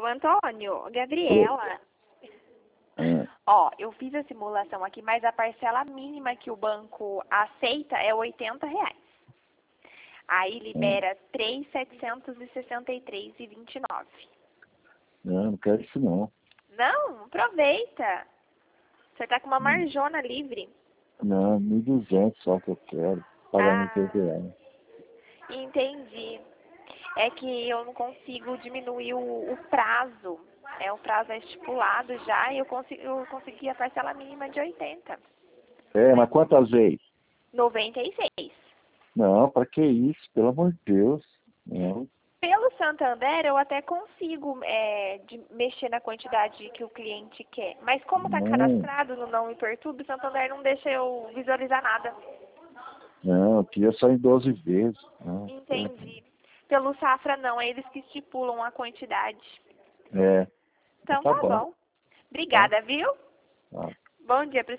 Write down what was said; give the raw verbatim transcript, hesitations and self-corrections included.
seu Antônio, Gabriela. É. Ó, eu fiz a simulação aqui, mas a parcela mínima que o banco aceita é oitenta reais. Aí libera três mil setecentos e sessenta e três reais e vinte e nove centavos. Não, não quero isso não. Não, aproveita. Você tá com uma Hum. marjona livre. Não, mil e duzentos só que eu quero. Pagamento Ah, integral. entendi. É que eu não consigo diminuir o, o prazo. É, o prazo é estipulado já e eu, consigo, eu consegui a parcela mínima de oitenta. É, mas quantas vezes? noventa e seis. Não, pra que isso? Pelo amor de Deus. Não. Pelo Santander, eu até consigo é, de mexer na quantidade que o cliente quer. Mas como está Não, cadastrado no Não Me Perturbe, o Santander não deixa eu visualizar nada. não, aqui é só em doze vezes. Não. Entendi. Pelo Safra, não. É eles que estipulam a quantidade. É, Então, tá tá bom. bom. Obrigada, viu? Tá. Bom dia pra